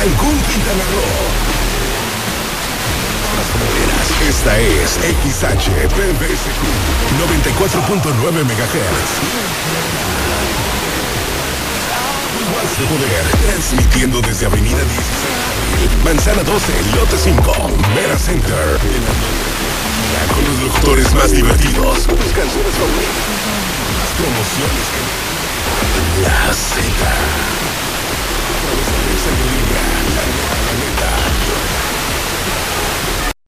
Cancún, Quintana Roo. Esta es XHPBSQ 94.9 MHz. Más de poder, transmitiendo desde Avenida 16, Manzana 12, Lote 5, Mera Center. Con los locutores más divertidos, tus canciones favoritas, las promociones que... La Z.